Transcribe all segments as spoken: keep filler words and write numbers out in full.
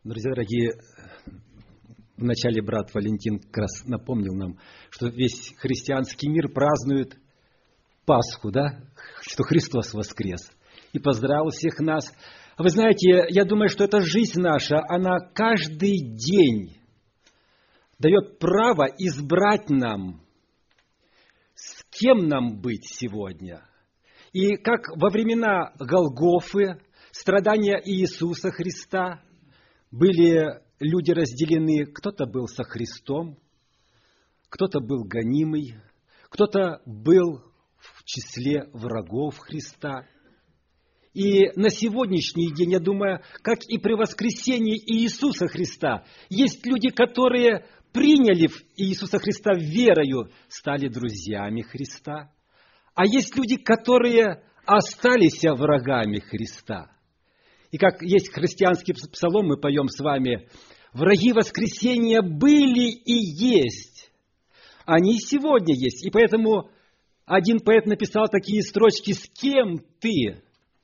Друзья дорогие, вначале брат Валентин как раз напомнил нам, что весь христианский мир празднует Пасху, да? Что Христос воскрес. И поздравил всех нас. Вы знаете, я думаю, что эта жизнь наша, она каждый день дает право избрать нам, с кем нам быть сегодня. И как во времена Голгофы, страдания Иисуса Христа, были люди разделены, кто-то был со Христом, кто-то был гонимый, кто-то был в числе врагов Христа. И на сегодняшний день, я думаю, как и при воскресении Иисуса Христа, есть люди, которые приняли Иисуса Христа верою, стали друзьями Христа. А есть люди, которые остались врагами Христа. И как есть христианский псалом, мы поем с вами: «Враги воскресения были и есть». Они и сегодня есть. И поэтому один поэт написал такие строчки: «С кем ты?»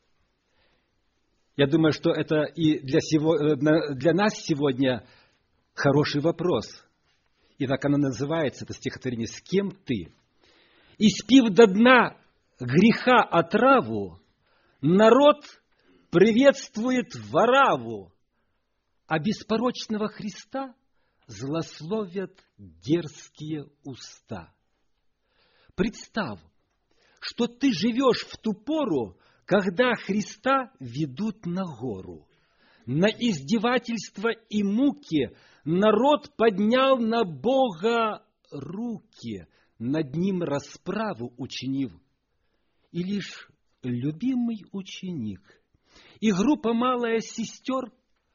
Я думаю, что это и для, сего, для нас сегодня хороший вопрос. И так оно называется, это стихотворение: «С кем ты?» «Испив до дна греха отраву, народ приветствует вораву, а беспорочного Христа злословят дерзкие уста». Представь, что ты живешь в ту пору, когда Христа ведут на гору. На издевательства и муки народ поднял на Бога руки, над ним расправу учинив. И лишь любимый ученик и группа малая сестер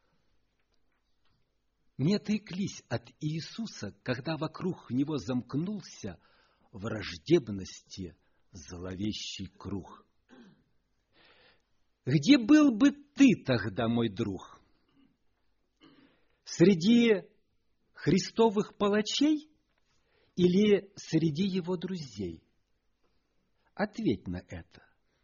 не отреклись от Иисуса, когда вокруг него замкнулся враждебности зловещий круг. Где был бы ты тогда, мой друг? Среди христовых палачей или среди его друзей? Ответь на это.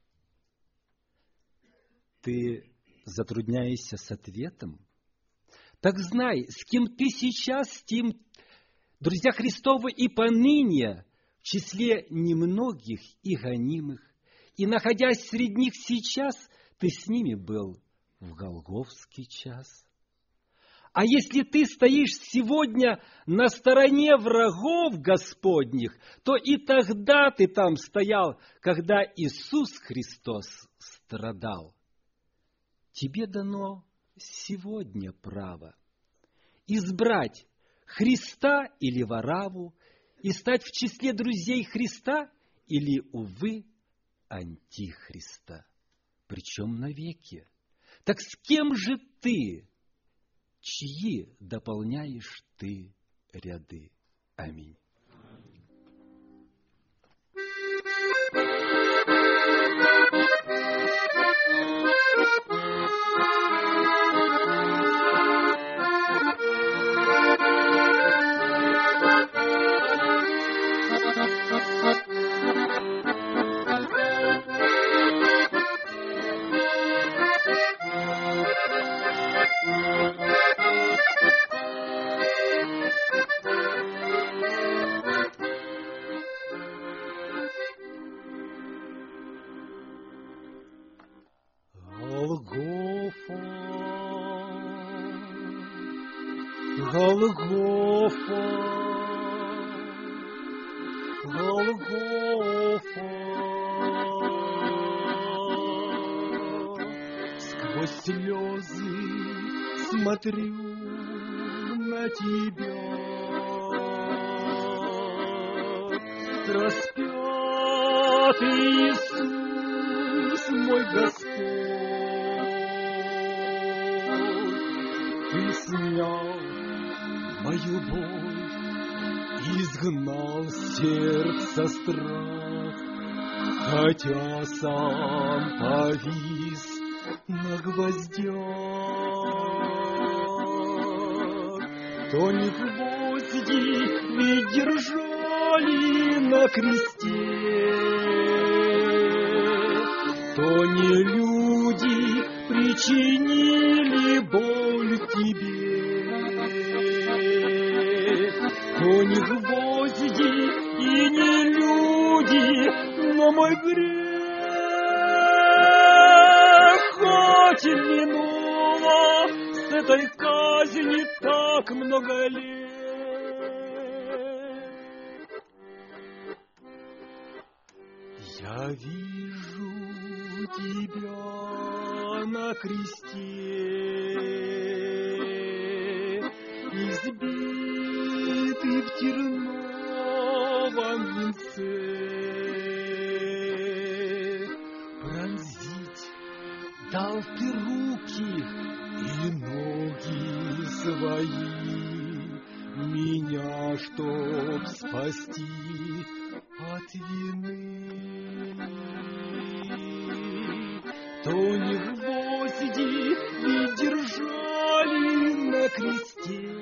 Ты затрудняешься с ответом? Так знай, с кем ты сейчас, с тем, друзья Христовы, и поныне в числе немногих и гонимых, и, находясь среди них сейчас, ты с ними был в голгофский час. А если ты стоишь сегодня на стороне врагов Господних, то и тогда ты там стоял, когда Иисус Христос страдал. Тебе дано сегодня право избрать Христа или вораву и стать в числе друзей Христа или, увы, антихриста, причем навеки. Так с кем же ты, чьи дополняешь ты ряды? Аминь. Голгофа, Голгофа, сквозь слезы смотрю на тебя, распятый Иисус, мой Господь, ты снял мою боль, изгнал сердце страх, хотя сам повис на гвоздях. То не гвозди ведь держали на кресте, то не люди причинили боль тебе. что мой грех хоть и минуло с этой казни так много лет. Я вижу тебя на кресте, избитый в терновом венце. Пронзить дал ты руки и ноги свои, меня, чтоб спасти от вины. То не гвозди ведь держали на кресте,